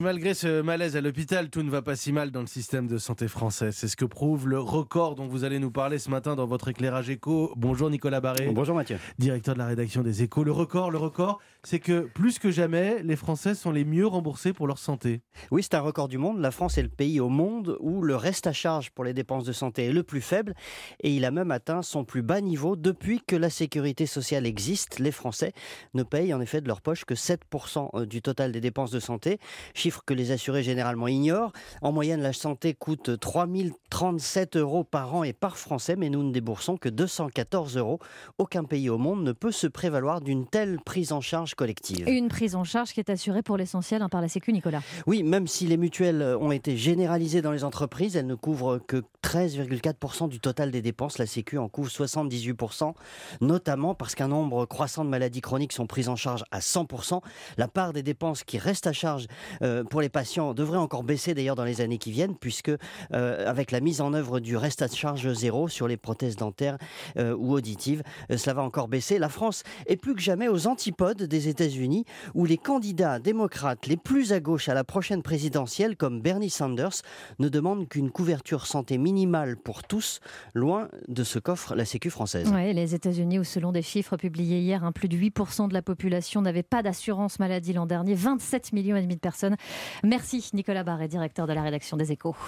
Malgré ce malaise à l'hôpital, tout ne va pas si mal dans le système de santé français. C'est ce que prouve le record dont vous allez nous parler ce matin dans votre éclairage écho. Bonjour Nicolas Barré. Bonjour Mathieu. Directeur de la rédaction des Échos. Le record, c'est que plus que jamais, les Français sont les mieux remboursés pour leur santé. Oui, c'est un record du monde. La France est le pays au monde où le reste à charge pour les dépenses de santé est le plus faible et il a même atteint son plus bas niveau depuis que la sécurité sociale existe. Les Français ne payent en effet de leur poche que 7% du total des dépenses de santé, chiffre que les assurés généralement ignorent. En moyenne, la santé coûte 3 037 € par an et par Français, mais nous ne déboursons que 214 €. Aucun pays au monde ne peut se prévaloir d'une telle prise en charge collective. Une prise en charge qui est assurée pour l'essentiel par la Sécu, Nicolas. Oui, même si les mutuelles ont été généralisées dans les entreprises, elles ne couvrent que 13,4% du total des dépenses. La Sécu en couvre 78%, notamment parce qu'un nombre croissant de maladies chroniques sont prises en charge à 100%. La part des dépenses qui restent à charge pour les patients devrait encore baisser d'ailleurs dans les années qui viennent, puisque avec la mise en œuvre du reste à charge zéro sur les prothèses dentaires ou auditives, cela va encore baisser. La France est plus que jamais aux antipodes des États-Unis, où les candidats démocrates les plus à gauche à la prochaine présidentielle, comme Bernie Sanders, ne demandent qu'une couverture santé minimale pour tous, loin de ce qu'offre la Sécu française. Oui, les États-Unis, où selon des chiffres publiés hier, plus de 8% de la population n'avait pas d'assurance maladie l'an dernier, 27,5 millions de personnes. Merci Nicolas Barré, directeur de la rédaction des Échos.